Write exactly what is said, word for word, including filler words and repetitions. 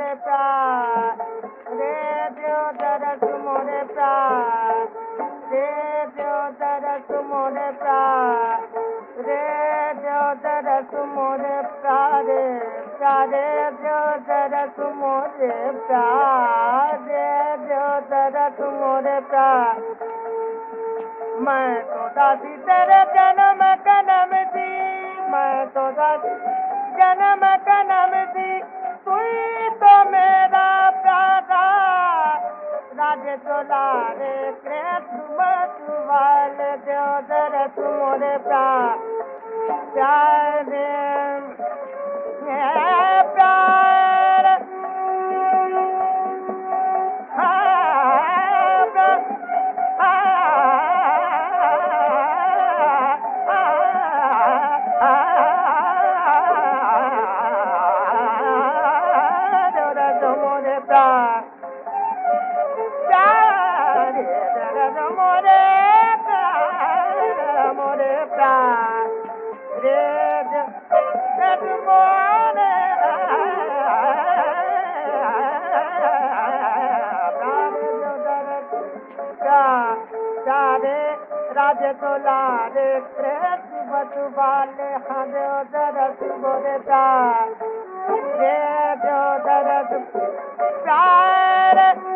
मोरे प्यार रे दियो दरस मोरे प्यार रे दियो दरस मोरे प्यार रे दियो दरस मोरे प्यार प्यारे दियो दरस मोरे प्यार रे दियो दरस मोरे प्यार मैं तो दासी तेरे जन्म कनम दी मैं तो दासी जन्म कनम दी तू तो मेरा प्यारा राजे दुलारे कृष्ण मतवाल दो दरस मोरे प्यार प्यारे प्यार राजे दुलारे कृष्ण बतुवाले हरे दरस मोरे प्यार रे दरस प्यार